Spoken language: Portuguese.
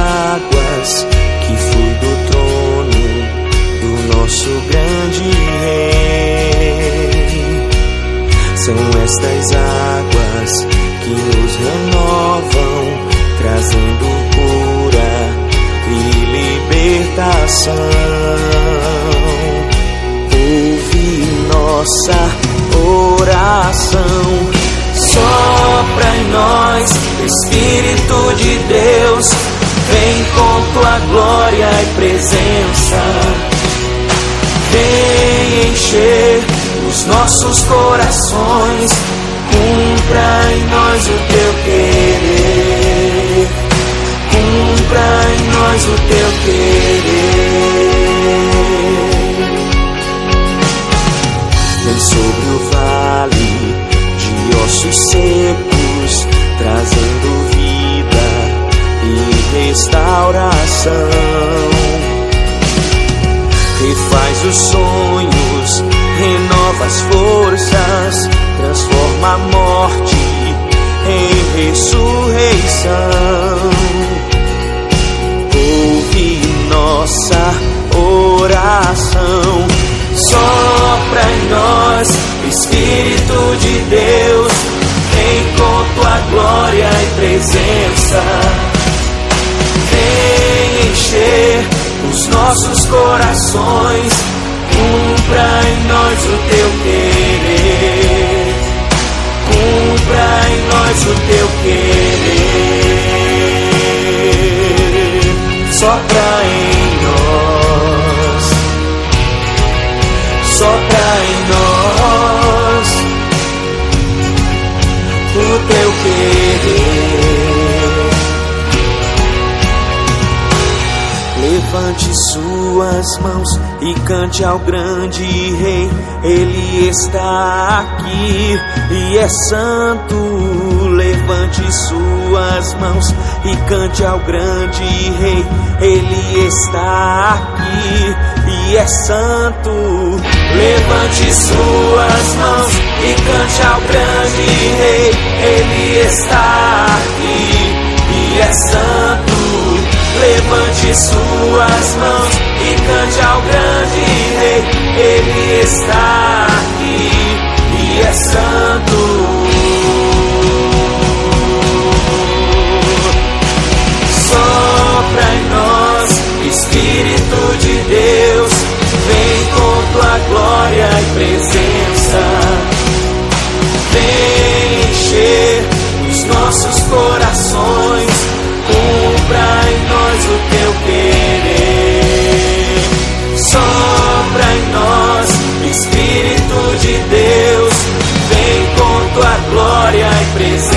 águas que flui do trono do nosso grande Rei. São estas águas que nos renovam, trazendo cura e libertação. Ouve nossa oração, sopra em nós, Espírito de Deus, vem com tua glória e presença, vem encher os nossos corações, cumpra em nós o teu querer, cumpra em nós o teu querer. Vem sobre o vale de ossos secos, trazendo vida e restauração. Refaz os sonhos, renova as forças, transforma a morte em ressurreição. Ouve nossa oração, sopra em nós, Espírito de Deus, vem com tua glória e presença, vem encher os nossos corações, cumpra em nós o teu querer, cumpra em nós o teu querer. Sopra em nós, sopra em nós o teu querer. Levante suas mãos e cante ao grande Rei, Ele está aqui e é santo. Levante suas mãos e cante ao grande Rei, Ele está aqui e é santo. Levante suas mãos e cante ao grande Rei, Ele está aqui e é santo. Levante suas mãos e cante ao grande Rei, Ele está aqui e é santo. Sopra em nós, Espírito de Deus, vem com tua glória e presença, vem encher os nossos corações, cumpra em nós o teu querer. Sopra em nós, Espírito de Deus, vem com tua glória e presença,